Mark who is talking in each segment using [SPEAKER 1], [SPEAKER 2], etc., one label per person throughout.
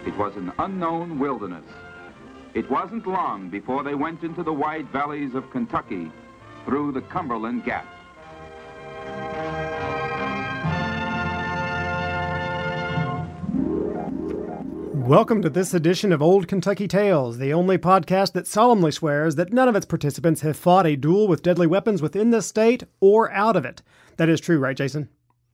[SPEAKER 1] It was an unknown wilderness. It wasn't long before they went into the wide valleys of Kentucky through the Cumberland Gap.
[SPEAKER 2] Welcome to this edition of Old Kentucky Tales, the only podcast that solemnly swears that none of its participants have fought a duel with deadly weapons within the state or out of it. That is true, right, Jason?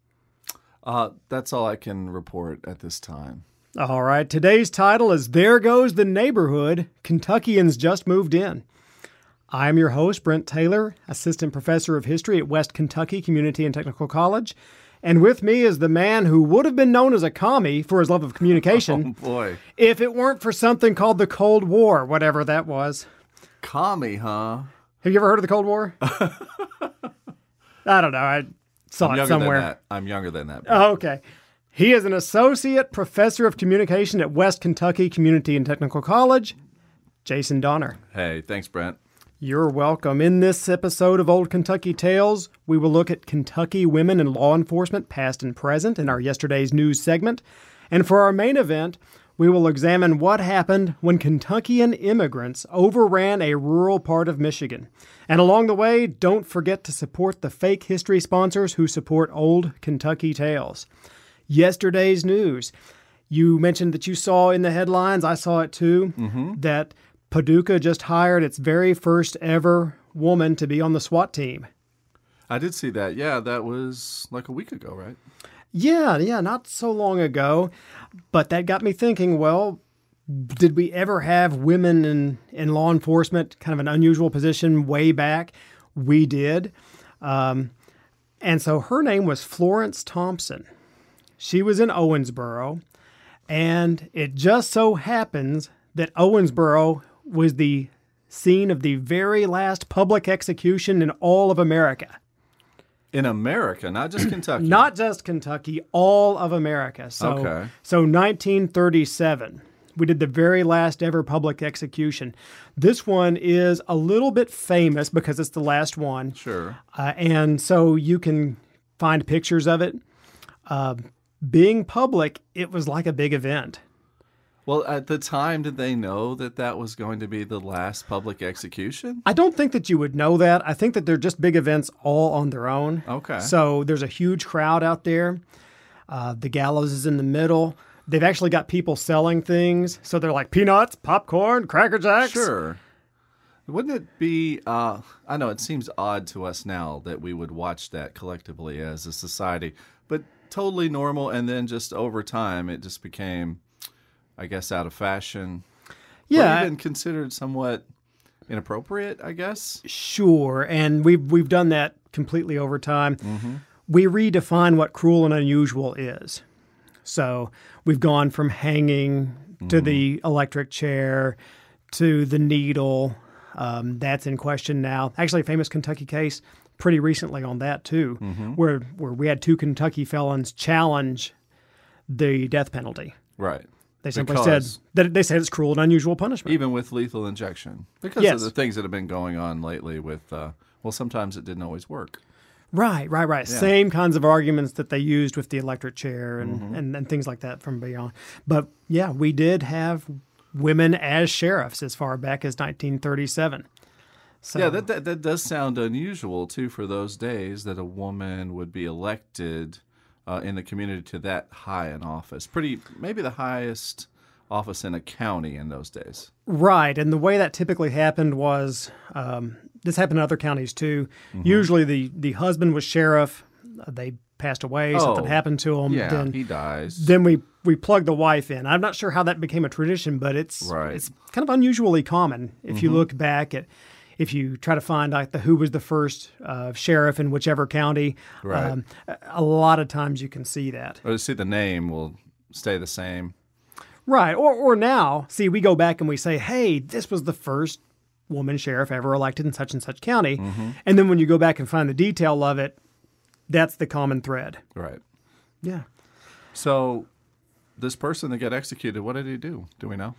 [SPEAKER 3] That's all I can report at this time.
[SPEAKER 2] All right, today's title is There Goes the Neighborhood, Kentuckians Just Moved In. I'm your host, Brent Taylor, Assistant Professor of History at West Kentucky Community and Technical College. And with me is the man who would have been known as a commie for his love of communication.
[SPEAKER 3] Oh, boy.
[SPEAKER 2] If it weren't for something called the Cold War, whatever that was.
[SPEAKER 3] Commie, huh?
[SPEAKER 2] Have you ever heard of the Cold War? I don't know. I saw it somewhere.
[SPEAKER 3] I'm younger than that.
[SPEAKER 2] Oh, okay. He is an Associate Professor of Communication at West Kentucky Community and Technical College, Jason Donner.
[SPEAKER 3] Hey, thanks, Brent.
[SPEAKER 2] You're welcome. In this episode of Old Kentucky Tales, we will look at Kentucky women in law enforcement, past and present, in our Yesterday's News segment. And for our main event, we will examine what happened when Kentuckian immigrants overran a rural part of Michigan. And along the way, don't forget to support the fake history sponsors who support Old Kentucky Tales. Yesterday's News. You mentioned that you saw in the headlines, I saw it too, that Paducah just hired its very first ever woman to be on the SWAT team.
[SPEAKER 3] I did see that. Yeah, that was like a week ago, right?
[SPEAKER 2] Yeah, not so long ago. But that got me thinking, well, did we ever have women in law enforcement, kind of an unusual position way back? We did. And so her name was Florence Thompson. She was in Owensboro, and it just so happens that Owensboro was the scene of the very last public execution in all of America.
[SPEAKER 3] In America, not just Kentucky.
[SPEAKER 2] Not just Kentucky, all of America. So 1937, we did the very last ever public execution. This one is a little bit famous because it's the last one.
[SPEAKER 3] Sure.
[SPEAKER 2] And so you can find pictures of it. Being public, it was like a big event.
[SPEAKER 3] Well, at the time, did they know that that was going to be the last public execution?
[SPEAKER 2] I don't think that you would know that. I think that they're just big events all on their own.
[SPEAKER 3] Okay.
[SPEAKER 2] So there's a huge crowd out there. The gallows is in the middle. They've actually got people selling things. So they're like peanuts, popcorn, Cracker Jacks.
[SPEAKER 3] Sure. Wouldn't it be, I know it seems odd to us now that we would watch that collectively as a society, but totally normal. And then just over time, it just became, I guess, out of fashion.
[SPEAKER 2] Yeah.
[SPEAKER 3] Or even considered somewhat inappropriate, I guess.
[SPEAKER 2] Sure. And we've done that completely over time. We redefine what cruel and unusual is. So we've gone from hanging to the electric chair to the needle. That's in question now. Actually, a famous Kentucky case pretty recently on that, too, where we had two Kentucky felons challenge the death penalty.
[SPEAKER 3] Right.
[SPEAKER 2] They simply said it's cruel and unusual punishment.
[SPEAKER 3] Even with lethal injection. Because of the things that have been going on lately with, sometimes it didn't always work.
[SPEAKER 2] Right. Yeah. Same kinds of arguments that they used with the electric chair and things like that from beyond. But, yeah, we did have women as sheriffs as far back as 1937. So,
[SPEAKER 3] yeah, that does sound unusual, too, for those days, that a woman would be elected in the community to that high an office. Maybe the highest office in a county in those days.
[SPEAKER 2] Right, and the way that typically happened was, this happened in other counties too. Usually the husband was sheriff, they passed away, something happened to him.
[SPEAKER 3] Yeah,
[SPEAKER 2] then
[SPEAKER 3] he dies.
[SPEAKER 2] Then we plug the wife in. I'm not sure how that became a tradition, but it's kind of unusually common if you look back at. If you try to find like who was the first sheriff in whichever county,
[SPEAKER 3] right.
[SPEAKER 2] A lot of times you can see that.
[SPEAKER 3] Or see the name will stay the same.
[SPEAKER 2] Right. Or now, see, we go back and we say, hey, this was the first woman sheriff ever elected in such and such county. And then when you go back and find the detail of it, that's the common thread.
[SPEAKER 3] Right.
[SPEAKER 2] Yeah.
[SPEAKER 3] So this person that got executed, what did he do? Do we know?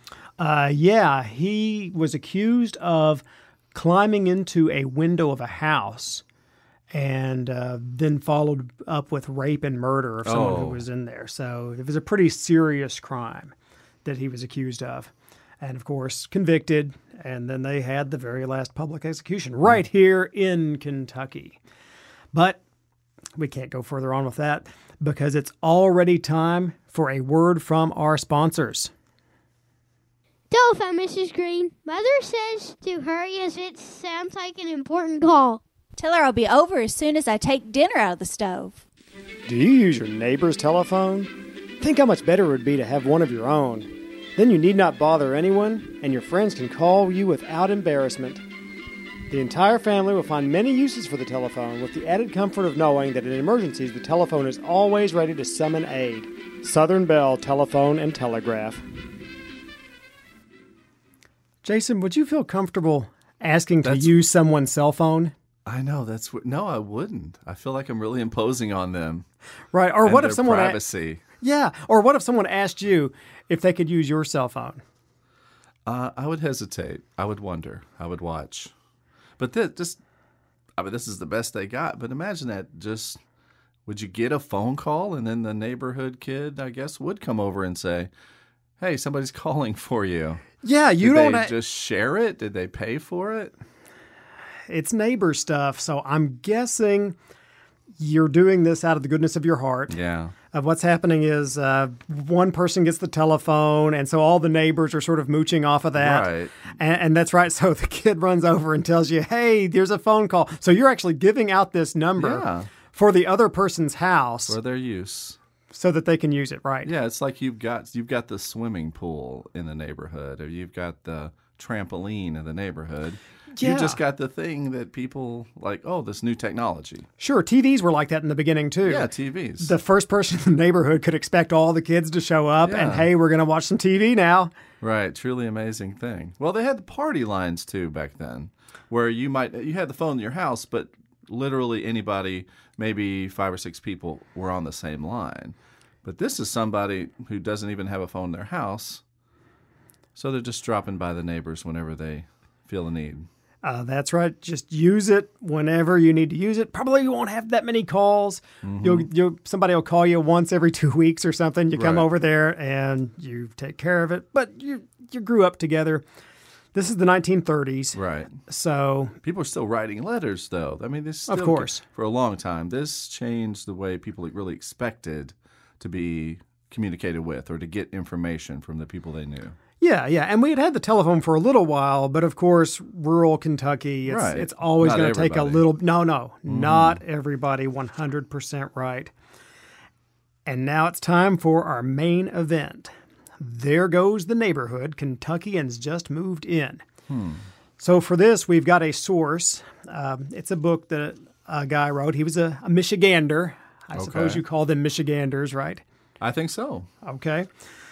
[SPEAKER 2] He was accused of climbing into a window of a house and then followed up with rape and murder of someone who was in there. So it was a pretty serious crime that he was accused of. And, of course, convicted. And then they had the very last public execution right here in Kentucky. But we can't go further on with that because it's already time for a word from our sponsors.
[SPEAKER 4] Telephone, Mrs. Green. Mother says to hurry as it sounds like an important call.
[SPEAKER 5] Tell her I'll be over as soon as I take dinner out of the stove.
[SPEAKER 2] Do you use your neighbor's telephone? Think how much better it would be to have one of your own. Then you need not bother anyone, and your friends can call you without embarrassment. The entire family will find many uses for the telephone, with the added comfort of knowing that in emergencies the telephone is always ready to summon aid. Southern Bell Telephone and Telegraph. Jason, would you feel comfortable asking to use someone's cell phone?
[SPEAKER 3] I know no, I wouldn't. I feel like I'm really imposing on them.
[SPEAKER 2] Right. Or what if someone
[SPEAKER 3] privacy?
[SPEAKER 2] Yeah. Or what if someone asked you if they could use your cell phone?
[SPEAKER 3] I would hesitate. I would wonder. I would watch. But this is the best they got. But imagine that. Would you get a phone call and then the neighborhood kid, I guess, would come over and say, "Hey, somebody's calling for you."
[SPEAKER 2] Yeah,
[SPEAKER 3] Did they just share it? Did they pay for it?
[SPEAKER 2] It's neighbor stuff, so I'm guessing you're doing this out of the goodness of your heart.
[SPEAKER 3] Yeah.
[SPEAKER 2] What's happening is one person gets the telephone, and so all the neighbors are sort of mooching off of that.
[SPEAKER 3] Right.
[SPEAKER 2] And that's right. So the kid runs over and tells you, hey, there's a phone call. So you're actually giving out this number for the other person's house.
[SPEAKER 3] For their use.
[SPEAKER 2] So that they can use it, right?
[SPEAKER 3] Yeah, it's like you've got the swimming pool in the neighborhood, or you've got the trampoline in the neighborhood.
[SPEAKER 2] Yeah.
[SPEAKER 3] You just got the thing that people like, oh, this new technology.
[SPEAKER 2] Sure, TVs were like that in the beginning, too.
[SPEAKER 3] Yeah, TVs.
[SPEAKER 2] The first person in the neighborhood could expect all the kids to show up and, hey, we're going to watch some TV now.
[SPEAKER 3] Right, truly amazing thing. Well, they had the party lines, too, back then, where you had the phone in your house, but literally anybody, maybe 5 or 6 people were on the same line. But this is somebody who doesn't even have a phone in their house, so they're just dropping by the neighbors whenever they feel the need.
[SPEAKER 2] That's right. Just use it whenever you need to use it. Probably you won't have that many calls. Mm-hmm. Somebody will call you once every 2 weeks or something. You come over there and you take care of it. But you grew up together. This is the 1930s.
[SPEAKER 3] Right.
[SPEAKER 2] So
[SPEAKER 3] people are still writing letters, though. I mean, this
[SPEAKER 2] of course
[SPEAKER 3] for a long time. This changed the way people really expected to be communicated with or to get information from the people they knew.
[SPEAKER 2] Yeah. And we had the telephone for a little while, but of course, rural Kentucky, it's always going to take a little... No, not everybody, 100% right. And now it's time for our main event. There goes the neighborhood Kentuckians just moved in. So for this, we've got a source. It's a book that a guy wrote. He was a Michigander. I suppose you call them Michiganders, right?
[SPEAKER 3] I think so.
[SPEAKER 2] Okay.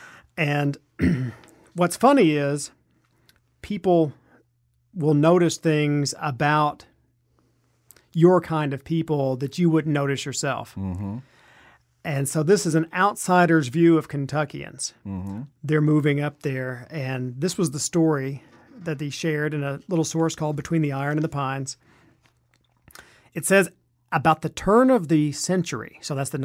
[SPEAKER 2] And what's funny is people will notice things about your kind of people that you wouldn't notice yourself. Mm-hmm. And so this is an outsider's view of Kentuckians. Mm-hmm. They're moving up there. And this was the story that he shared in a little source called Between the Iron and the Pines. It says, about the turn of the century, so that's the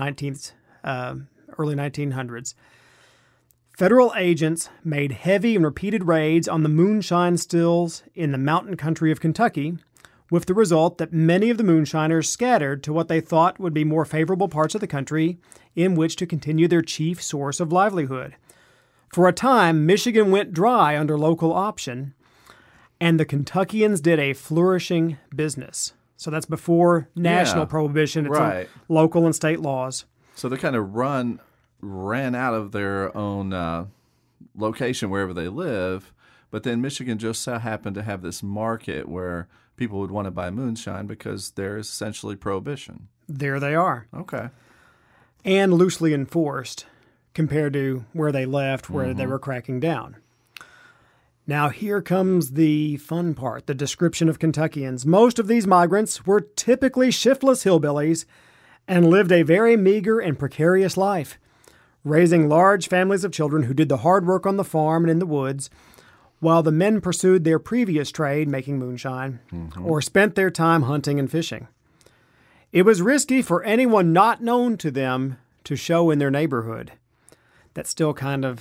[SPEAKER 2] early 1900s, federal agents made heavy and repeated raids on the moonshine stills in the mountain country of Kentucky, with the result that many of the moonshiners scattered to what they thought would be more favorable parts of the country in which to continue their chief source of livelihood. For a time, Michigan went dry under local option, and the Kentuckians did a flourishing business. So that's before national prohibition. It's local and state laws.
[SPEAKER 3] So they kind of ran out of their own location wherever they live, but then Michigan just so happened to have this market where people would want to buy moonshine because there's essentially prohibition.
[SPEAKER 2] There they are.
[SPEAKER 3] Okay.
[SPEAKER 2] And loosely enforced compared to where they left, where they were cracking down. Now here comes the fun part, the description of Kentuckians. Most of these migrants were typically shiftless hillbillies and lived a very meager and precarious life, raising large families of children who did the hard work on the farm and in the woods, while the men pursued their previous trade, making moonshine, or spent their time hunting and fishing. It was risky for anyone not known to them to show in their neighborhood. That still kind of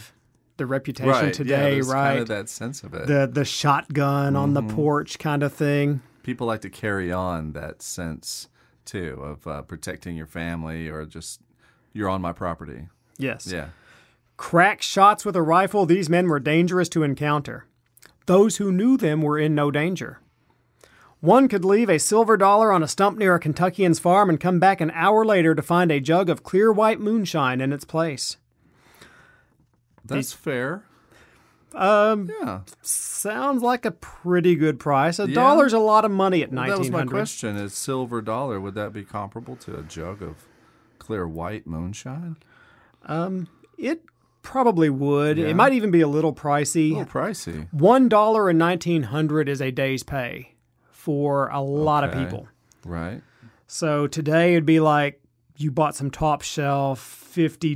[SPEAKER 2] the reputation today,
[SPEAKER 3] there's
[SPEAKER 2] right?
[SPEAKER 3] kind of that sense of it.
[SPEAKER 2] The shotgun on the porch kind of thing.
[SPEAKER 3] People like to carry on that sense, too, of protecting your family or just, you're on my property.
[SPEAKER 2] Yes.
[SPEAKER 3] Yeah.
[SPEAKER 2] Crack shots with a rifle, these men were dangerous to encounter. Those who knew them were in no danger. One could leave a silver dollar on a stump near a Kentuckian's farm and come back an hour later to find a jug of clear white moonshine in its place.
[SPEAKER 3] That's fair.
[SPEAKER 2] Yeah. Sounds like a pretty good price. $1's a lot of money at 1900.
[SPEAKER 3] That was my question. Is silver dollar, would that be comparable to a jug of clear white moonshine?
[SPEAKER 2] It probably would.
[SPEAKER 3] Yeah.
[SPEAKER 2] It might even be a little pricey.
[SPEAKER 3] A little pricey.
[SPEAKER 2] $1 in 1900 is a day's pay for a lot of
[SPEAKER 3] Okay.
[SPEAKER 2] people.
[SPEAKER 3] Right.
[SPEAKER 2] So today it'd be like you bought some top shelf $50,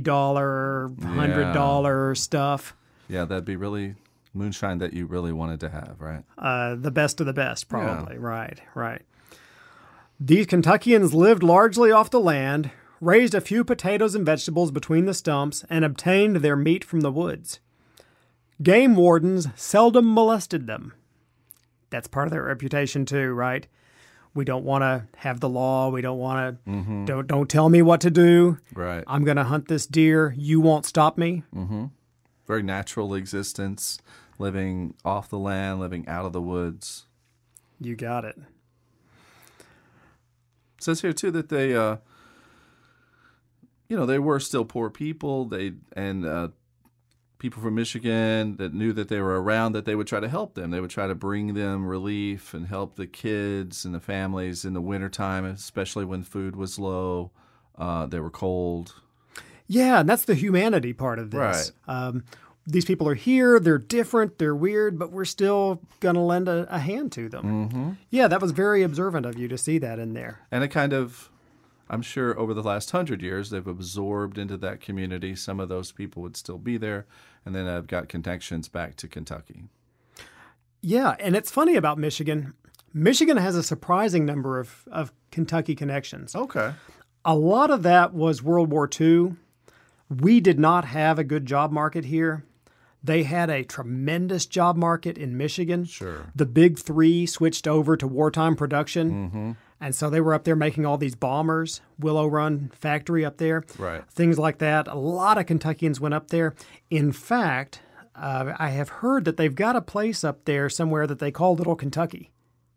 [SPEAKER 2] $100 stuff.
[SPEAKER 3] Yeah, that'd be really moonshine that you really wanted to have, right?
[SPEAKER 2] The best of the best, probably. Right. These Kentuckians lived largely off the land, raised a few potatoes and vegetables between the stumps, and obtained their meat from the woods. Game wardens seldom molested them. That's part of their reputation too, right? We don't want to have the law. We don't want to, don't tell me what to do.
[SPEAKER 3] Right.
[SPEAKER 2] I'm going to hunt this deer. You won't stop me.
[SPEAKER 3] Very natural existence, living off the land, living out of the woods.
[SPEAKER 2] You got it.
[SPEAKER 3] It says here too that they, they were still poor people. People from Michigan that knew that they were around, that they would try to help them. They would try to bring them relief and help the kids and the families in the wintertime, especially when food was low. They were cold.
[SPEAKER 2] Yeah, and that's the humanity part of this. These people are here, they're different, they're weird, but we're still going to lend a hand to them. Yeah, that was very observant of you to see that in there.
[SPEAKER 3] And it kind of, I'm sure over the last 100 years, they've absorbed into that community. Some of those people would still be there, and then I've got connections back to Kentucky.
[SPEAKER 2] Yeah, and it's funny about Michigan. Michigan has a surprising number of Kentucky connections.
[SPEAKER 3] Okay.
[SPEAKER 2] A lot of that was World War II. We did not have a good job market here. They had a tremendous job market in Michigan.
[SPEAKER 3] Sure.
[SPEAKER 2] The big three switched over to wartime production. And so they were up there making all these bombers, Willow Run factory up there.
[SPEAKER 3] Right.
[SPEAKER 2] Things like that. A lot of Kentuckians went up there. In fact, I have heard that they've got a place up there somewhere that they call Little Kentucky.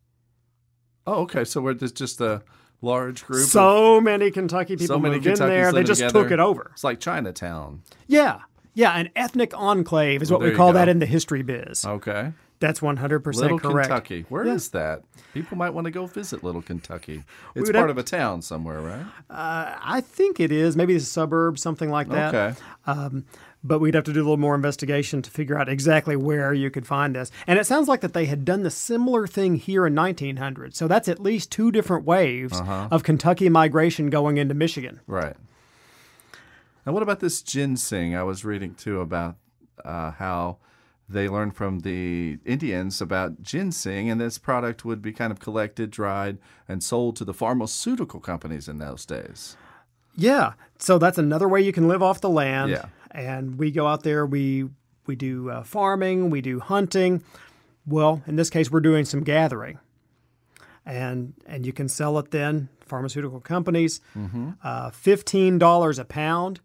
[SPEAKER 3] Oh, okay. So we're just a large group.
[SPEAKER 2] So many Kentucky people
[SPEAKER 3] so many
[SPEAKER 2] moved in
[SPEAKER 3] Kentuckies
[SPEAKER 2] there. They
[SPEAKER 3] living
[SPEAKER 2] just
[SPEAKER 3] together.
[SPEAKER 2] took it over.
[SPEAKER 3] It's like Chinatown.
[SPEAKER 2] Yeah. Yeah, an ethnic enclave is what
[SPEAKER 3] There
[SPEAKER 2] we
[SPEAKER 3] you
[SPEAKER 2] call
[SPEAKER 3] go.
[SPEAKER 2] that in the history biz.
[SPEAKER 3] Okay.
[SPEAKER 2] That's 100%
[SPEAKER 3] Little
[SPEAKER 2] correct.
[SPEAKER 3] Kentucky. Where
[SPEAKER 2] Yeah.
[SPEAKER 3] is that? People might want to go visit Little Kentucky. It's
[SPEAKER 2] would
[SPEAKER 3] part
[SPEAKER 2] have-
[SPEAKER 3] of a town somewhere, right?
[SPEAKER 2] I think it is. Maybe it's a suburb, something like that.
[SPEAKER 3] Okay.
[SPEAKER 2] But we'd have to do a little more investigation to figure out exactly where you could find this. And it sounds like that they had done the similar thing here in 1900. So that's at least two different waves of Kentucky migration going into Michigan.
[SPEAKER 3] Right. Now, what about this ginseng? I was reading, too, about how they learned from the Indians about ginseng, and this product would be kind of collected, dried, and sold to the pharmaceutical companies in those days.
[SPEAKER 2] Yeah. So that's another way you can live off the land.
[SPEAKER 3] Yeah.
[SPEAKER 2] And we go out there, we do farming, we do hunting. Well, in this case, we're doing some gathering. And you can sell it then, pharmaceutical companies, $15 a pound.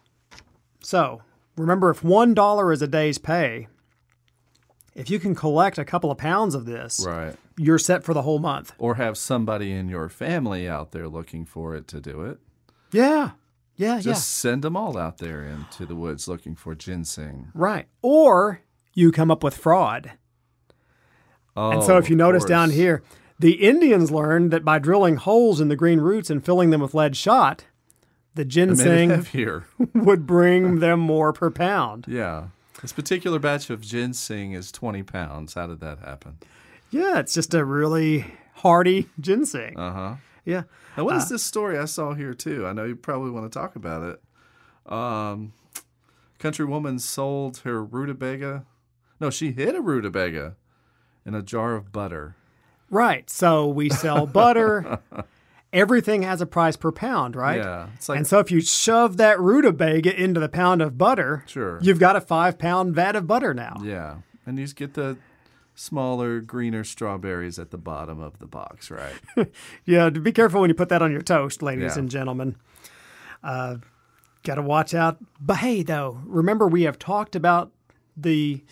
[SPEAKER 2] So remember, if $1 is a day's pay, if you can collect a couple of pounds of this,
[SPEAKER 3] Right.
[SPEAKER 2] you're set for the whole month.
[SPEAKER 3] Or have somebody in your family out there looking for it to do it.
[SPEAKER 2] Yeah. Yeah,
[SPEAKER 3] Just send them all out there into the woods looking for ginseng.
[SPEAKER 2] right. Or you come up with fraud.
[SPEAKER 3] Oh,
[SPEAKER 2] And so if you
[SPEAKER 3] of
[SPEAKER 2] notice
[SPEAKER 3] course.
[SPEAKER 2] down here, the Indians learned that by drilling holes in the green roots and filling them with lead shot, the
[SPEAKER 3] They made it
[SPEAKER 2] ginseng
[SPEAKER 3] heavier.
[SPEAKER 2] would bring them more per pound.
[SPEAKER 3] Yeah. This particular batch of ginseng is 20 pounds. How did that happen?
[SPEAKER 2] Yeah, it's just a really hardy ginseng.
[SPEAKER 3] Uh-huh.
[SPEAKER 2] Yeah.
[SPEAKER 3] Now, what is this story I saw here, too? I know you probably want to talk about it. Country woman sold her rutabaga. No, she hid a rutabaga in a jar of butter.
[SPEAKER 2] Right. So we sell butter everything has a price per pound, right?
[SPEAKER 3] Yeah. It's like,
[SPEAKER 2] And so if you shove that rutabaga into the pound of butter,
[SPEAKER 3] Sure.
[SPEAKER 2] you've got a 5-pound vat of butter now.
[SPEAKER 3] yeah. And you just get the smaller, greener strawberries at the bottom of the box, right?
[SPEAKER 2] Yeah, be careful when you put that on your toast, ladies
[SPEAKER 3] Yeah.
[SPEAKER 2] and gentlemen. Got to watch out. But hey, though, remember we have talked about the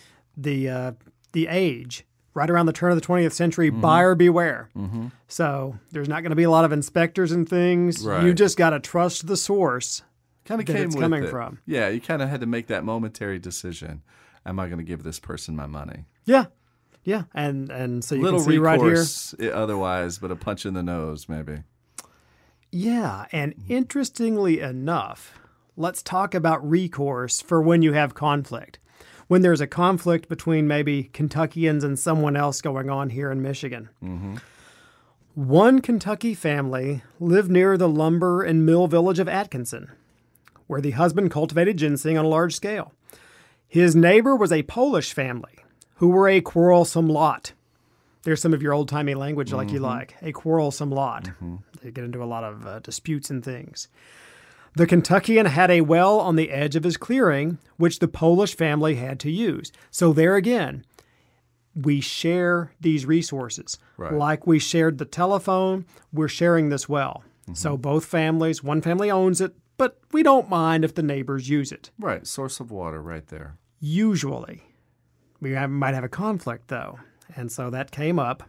[SPEAKER 2] age right around the turn of the 20th century. Buyer beware. So there's not going to be a lot of inspectors and things.
[SPEAKER 3] Right.
[SPEAKER 2] You just got to trust the source.
[SPEAKER 3] Kind of
[SPEAKER 2] That
[SPEAKER 3] came
[SPEAKER 2] it's
[SPEAKER 3] with
[SPEAKER 2] coming
[SPEAKER 3] it.
[SPEAKER 2] from.
[SPEAKER 3] Yeah, you kind of had to make that momentary decision. Am I going to give this person my money?
[SPEAKER 2] Yeah, yeah, and so you
[SPEAKER 3] Little
[SPEAKER 2] can see right here.
[SPEAKER 3] recourse otherwise, but a punch in the nose maybe.
[SPEAKER 2] Yeah, and interestingly enough, let's talk about recourse for when you have conflict. When there's a conflict between maybe Kentuckians and someone else going on here in Michigan. One Kentucky family lived near the lumber and mill village of Atkinson, where the husband cultivated ginseng on a large scale. His neighbor was a Polish family who were a quarrelsome lot. There's some of your old-timey language like you like. A quarrelsome lot. They get into a lot of disputes and things. The Kentuckian had a well on the edge of his clearing, which the Polish family had to use. So there again, we share these resources.
[SPEAKER 3] Right.
[SPEAKER 2] Like we shared the telephone, we're sharing this well. So both families, one family owns it, but we don't mind if the neighbors use it.
[SPEAKER 3] Right, source of water right there.
[SPEAKER 2] Usually. Might have a conflict, though. And so that came up.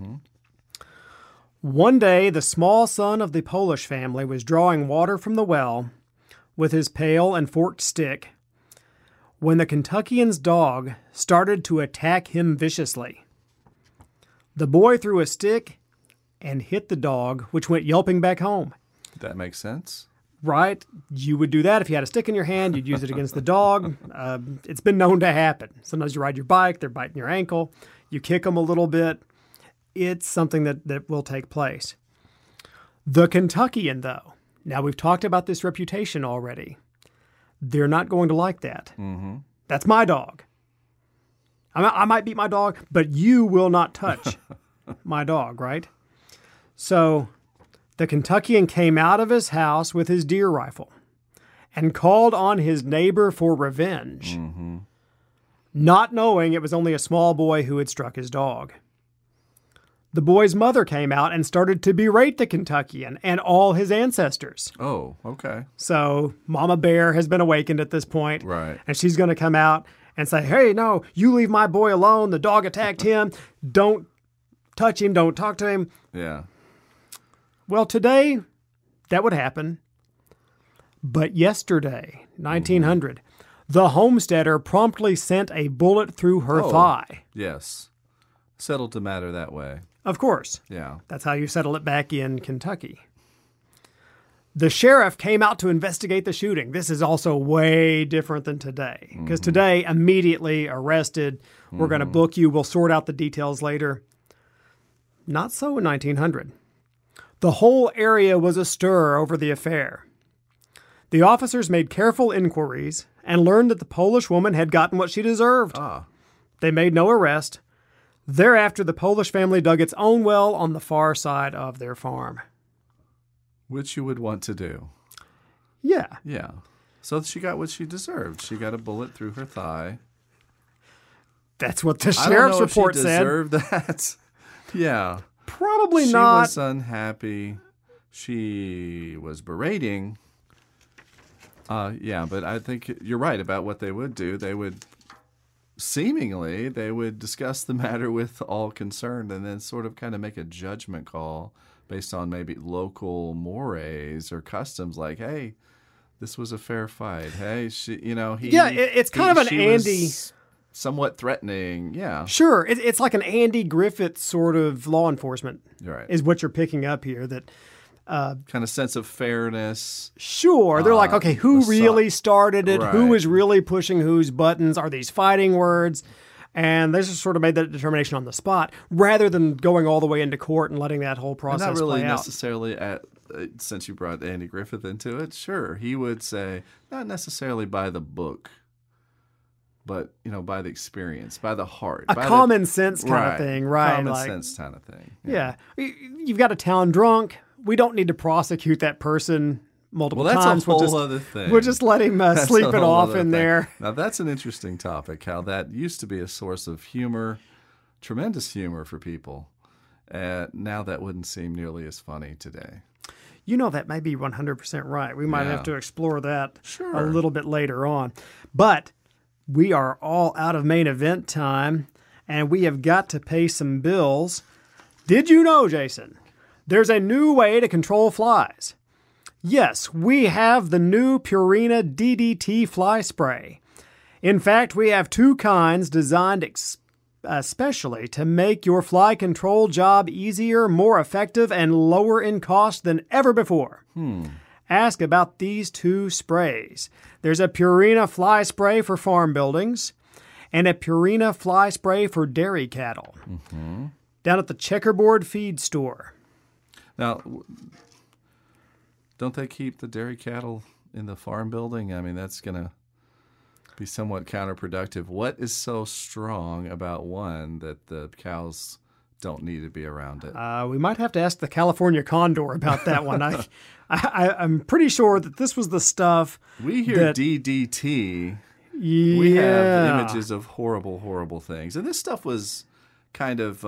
[SPEAKER 2] One day, the small son of the Polish family was drawing water from the well with his pail and forked stick when the Kentuckian's dog started to attack him viciously. The boy threw a stick and hit the dog, which went yelping back home.
[SPEAKER 3] That makes sense.
[SPEAKER 2] Right? You would do that if you had a stick in your hand. You'd use it against the dog. It's been known to happen. Sometimes you ride your bike, they're biting your ankle. You kick them a little bit. It's something that will take place. The Kentuckian, though, now we've talked about this reputation already. They're not going to like that. That's my dog. I might beat my dog, but you will not touch my dog, right? So the Kentuckian came out of his house with his deer rifle and called on his neighbor for revenge, not knowing it was only a small boy who had struck his dog. The boy's mother came out and started to berate the Kentuckian and all his ancestors.
[SPEAKER 3] Oh, okay.
[SPEAKER 2] So Mama Bear has been awakened at this point,
[SPEAKER 3] Right.
[SPEAKER 2] and she's going to come out and say, hey, no, you leave my boy alone. The dog attacked him. Don't touch him. Don't talk to him.
[SPEAKER 3] Yeah.
[SPEAKER 2] Well, today, that would happen. But yesterday, 1900, the homesteader promptly sent a bullet through her thigh.
[SPEAKER 3] Yes. Settled the matter that way.
[SPEAKER 2] Of course.
[SPEAKER 3] Yeah.
[SPEAKER 2] That's how you settle it back in Kentucky. The sheriff came out to investigate the shooting. This is also way different than today. Because today, immediately arrested. We're going to book you. We'll sort out the details later. Not so in 1900. The whole area was astir over the affair. The officers made careful inquiries and learned that the Polish woman had gotten what she deserved. They made no arrest. Thereafter, the Polish family dug its own well on the far side of their farm.
[SPEAKER 3] Which you would want to do.
[SPEAKER 2] Yeah.
[SPEAKER 3] Yeah. So she got what she deserved. She got a bullet through her thigh.
[SPEAKER 2] That's what the
[SPEAKER 3] I don't
[SPEAKER 2] sheriff's
[SPEAKER 3] know if
[SPEAKER 2] report
[SPEAKER 3] she
[SPEAKER 2] said.
[SPEAKER 3] deserved that. Yeah.
[SPEAKER 2] Probably
[SPEAKER 3] She
[SPEAKER 2] not.
[SPEAKER 3] was unhappy. She was berating. Yeah, but I think you're right about what they would do. They would discuss the matter with all concerned and then sort of kind of make a judgment call based on maybe local mores or customs like, hey, this was a fair fight. Hey,
[SPEAKER 2] It's kind of an Andy...
[SPEAKER 3] somewhat threatening, yeah.
[SPEAKER 2] Sure. It's like an Andy Griffith sort of law enforcement
[SPEAKER 3] Right.
[SPEAKER 2] is what you're picking up here. That
[SPEAKER 3] kind of sense of fairness.
[SPEAKER 2] Sure, they're like, okay, who really started it?
[SPEAKER 3] Right.
[SPEAKER 2] Who is really pushing whose buttons? Are these fighting words? And they just sort of made that determination on the spot rather than going all the way into court and letting that whole process
[SPEAKER 3] Not really
[SPEAKER 2] play out.
[SPEAKER 3] necessarily since you brought Andy Griffith into it, sure, he would say, not necessarily by the book, but, by the experience, by the heart.
[SPEAKER 2] A common sense kind of
[SPEAKER 3] Right.
[SPEAKER 2] thing, right?
[SPEAKER 3] Common sense kind of thing.
[SPEAKER 2] Yeah. You've got a town drunk. we don't need to prosecute that person multiple
[SPEAKER 3] Well, that's
[SPEAKER 2] times.
[SPEAKER 3] a whole other thing.
[SPEAKER 2] We'll just let him
[SPEAKER 3] That's
[SPEAKER 2] sleep
[SPEAKER 3] a
[SPEAKER 2] it
[SPEAKER 3] whole
[SPEAKER 2] off
[SPEAKER 3] other
[SPEAKER 2] in
[SPEAKER 3] thing.
[SPEAKER 2] there.
[SPEAKER 3] Now, that's an interesting topic, how that used to be a source of humor, tremendous humor for people. Now that wouldn't seem nearly as funny today.
[SPEAKER 2] You know, that may be 100% right. We might
[SPEAKER 3] Yeah.
[SPEAKER 2] have to explore that
[SPEAKER 3] Sure.
[SPEAKER 2] a little bit later on. But we are all out of main event time, and we have got to pay some bills. Did you know, Jason, there's a new way to control flies? Yes, we have the new Purina DDT fly spray. In fact, we have two kinds designed especially to make your fly control job easier, more effective, and lower in cost than ever before. Ask about these two sprays. There's a Purina fly spray for farm buildings and a Purina fly spray for dairy cattle. Down at the Checkerboard Feed Store.
[SPEAKER 3] Now, don't they keep the dairy cattle in the farm building? I mean, that's going to be somewhat counterproductive. What is so strong about one that the cows don't need to be around it?
[SPEAKER 2] We might have to ask the California condor about that one. I'm pretty sure that this was the stuff.
[SPEAKER 3] We hear
[SPEAKER 2] that-
[SPEAKER 3] DDT.
[SPEAKER 2] Yeah.
[SPEAKER 3] We have images of horrible, horrible things. And this stuff was kind of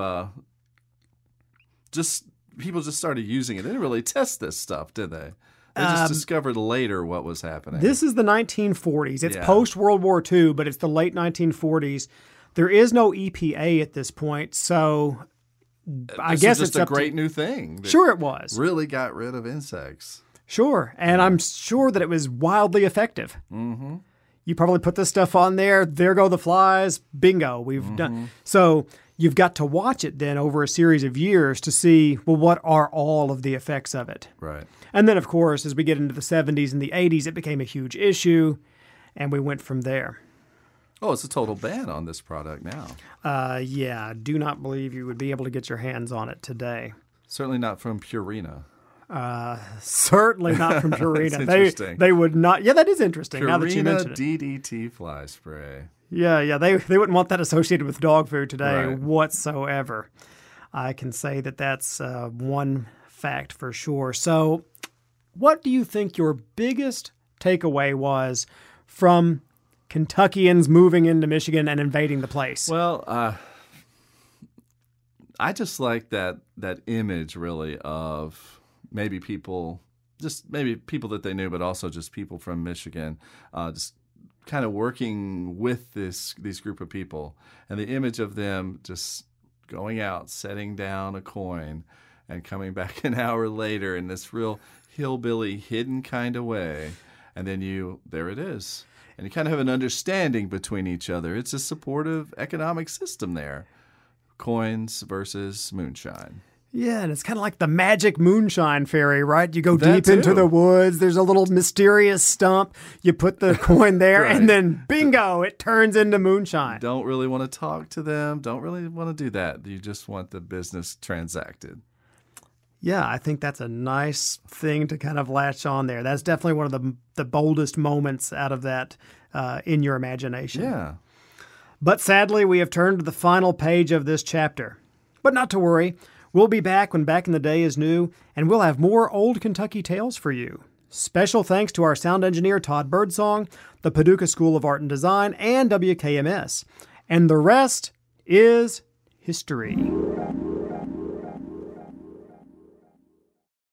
[SPEAKER 3] people just started using it. They didn't really test this stuff, did they? They just discovered later what was happening.
[SPEAKER 2] This is the 1940s. It's
[SPEAKER 3] Yeah.
[SPEAKER 2] post-World War II, but it's the late 1940s. There is no EPA at this point, so I
[SPEAKER 3] This
[SPEAKER 2] guess
[SPEAKER 3] is
[SPEAKER 2] it's
[SPEAKER 3] just a
[SPEAKER 2] up
[SPEAKER 3] great
[SPEAKER 2] to...
[SPEAKER 3] new thing. that
[SPEAKER 2] Sure it was.
[SPEAKER 3] Really got rid of insects.
[SPEAKER 2] Sure, and I'm sure that it was wildly effective. Mm-hmm. You probably put this stuff on there. There go the flies. Bingo, we've done. So you've got to watch it then over a series of years to see, well, what are all of the effects of it?
[SPEAKER 3] Right.
[SPEAKER 2] And then, of course, as we get into the 70s and the 80s, it became a huge issue, and we went from there.
[SPEAKER 3] Oh, it's a total ban on this product now.
[SPEAKER 2] Yeah, I do not believe you would be able to get your hands on it today.
[SPEAKER 3] Certainly not from Purina.
[SPEAKER 2] Certainly not from Purina.
[SPEAKER 3] That's interesting.
[SPEAKER 2] They would not. Yeah, that is interesting. Now that you
[SPEAKER 3] Purina
[SPEAKER 2] mention it.
[SPEAKER 3] DDT fly spray.
[SPEAKER 2] Yeah, they wouldn't want that associated with dog food today
[SPEAKER 3] Right.
[SPEAKER 2] whatsoever. I can say that that's one fact for sure. So, what do you think your biggest takeaway was from Kentuckians moving into Michigan and invading the place?
[SPEAKER 3] Well, I just like that image really of maybe people that they knew, but also just people from Michigan, just kind of working with these group of people, and the image of them just going out, setting down a coin, and coming back an hour later in this real hillbilly, hidden kind of way, and then there it is. And you kind of have an understanding between each other. It's a supportive economic system there. Coins versus moonshine.
[SPEAKER 2] Yeah, and it's kind of like the magic moonshine fairy, right? You go
[SPEAKER 3] That
[SPEAKER 2] deep into
[SPEAKER 3] too.
[SPEAKER 2] the woods. There's a little mysterious stump. You put the coin there,
[SPEAKER 3] Right.
[SPEAKER 2] and then bingo, it turns into moonshine.
[SPEAKER 3] Don't really want to talk to them. Don't really want to do that. You just want the business transacted.
[SPEAKER 2] Yeah, I think that's a nice thing to kind of latch on there. That's definitely one of the boldest moments out of that in your imagination.
[SPEAKER 3] Yeah.
[SPEAKER 2] But sadly, we have turned to the final page of this chapter. But not to worry. We'll be back when Back in the Day is new, and we'll have more old Kentucky tales for you. Special thanks to our sound engineer, Todd Birdsong, the Paducah School of Art and Design, and WKMS. And the rest is history.